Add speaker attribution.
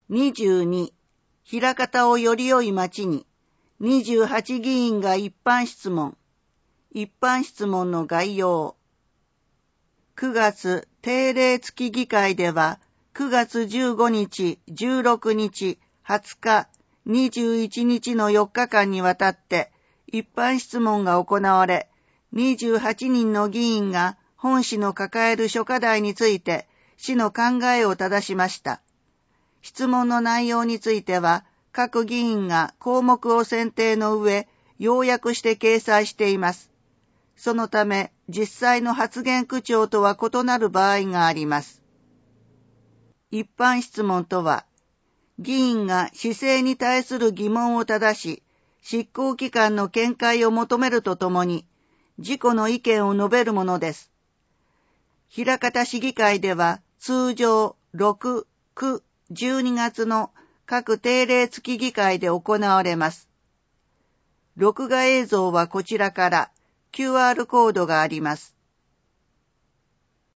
Speaker 1: 22、枚方をより良い町に、28議員が一般質問。一般質問の概要。9月定例付議会では、9月15日、16日、20日、21日の4日間にわたって、一般質問が行われ、28人の議員が本市の抱える諸課題について、市の考えを正しました。質問の内容については、各議員が項目を選定の上、要約して掲載しています。そのため、実際の発言口調とは異なる場合があります。一般質問とは、議員が市政に対する疑問を正し、執行機関の見解を求めるとともに、自己の意見を述べるものです。枚方市議会では、通常6、9、12月の各定例付議会で行われます。録画映像はこちらから QR コードがあります。